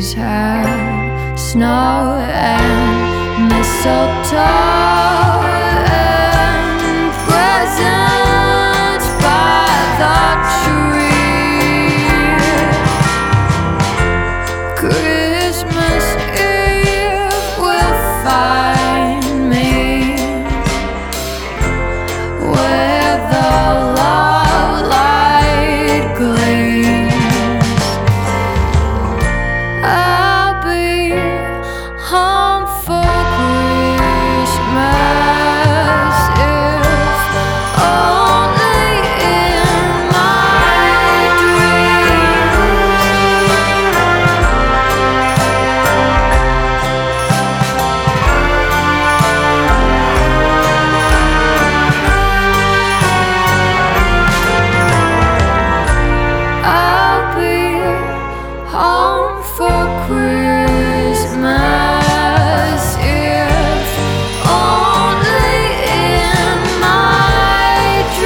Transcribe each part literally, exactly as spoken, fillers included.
trees have snow and mistletoe and presents by the tree. Christmas Eve will find me where the love light gleams. I'll be home for Christmas if only in my dreams. I'll be home for Christmas if only in my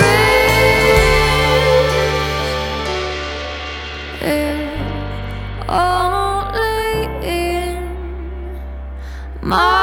dreams. If only in my